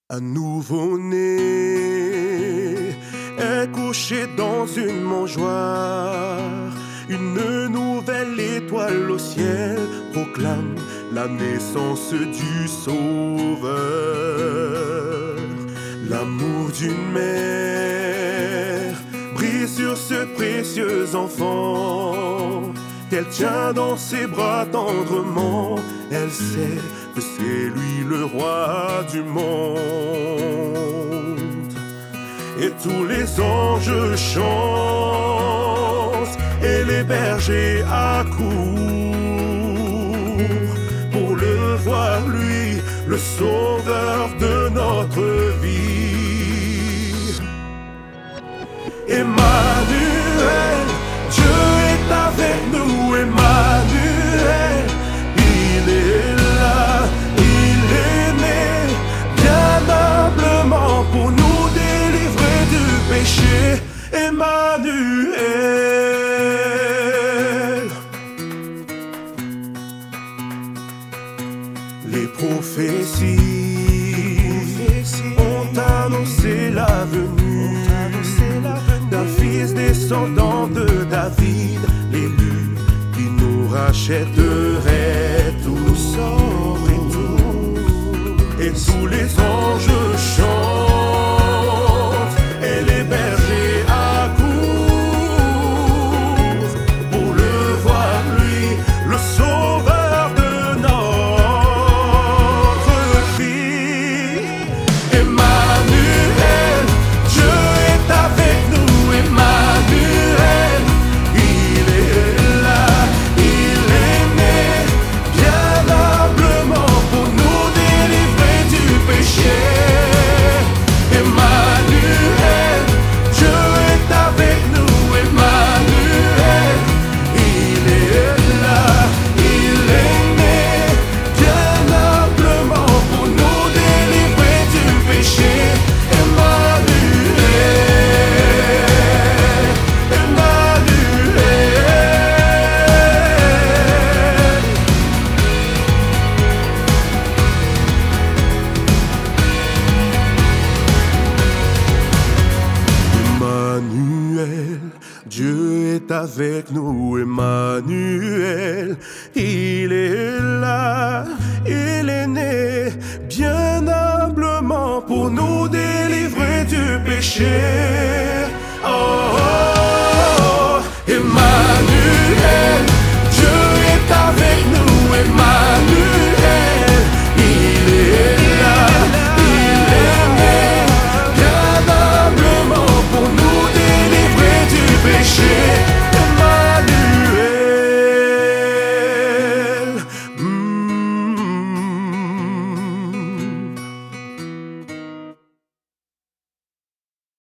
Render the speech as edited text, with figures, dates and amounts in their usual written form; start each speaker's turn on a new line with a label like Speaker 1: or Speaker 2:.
Speaker 1: Un nouveau-né est couché dans une mangeoire. Une nouvelle étoile au ciel proclame la naissance du Sauveur. L'amour d'une mère brille sur ce précieux enfant qu'elle tient dans ses bras tendrement. Elle sait que c'est lui le roi du monde. Et tous les anges chantent et les bergers accourent pour le voir, lui, le sauveur de notre vie. Emmanuel, Dieu est avec nous. Emmanuel, il est là, il est né, bien humblement pour nous délivrer du péché. Emmanuel. Les prophéties ont annoncé la venue d'un fils descendant de David, l'élu qui nous rachèterait tous. Et tous les anges chantent et les bergers accourent pour le voir, lui, le sauveur de notre vie. Emmanuel, Dieu est avec nous. Emmanuel, il est là, il est né, bien humblement pour nous délivrer du péché. Emmanuel, Dieu est avec nous. Emmanuel, il est là, il est né, bien humblement pour nous délivrer du péché. Emmanuel, Emmanuel. Emmanuel, Dieu est avec nous. Emmanuel, il est là, il est né, bien humblement pour nous délivrer du péché.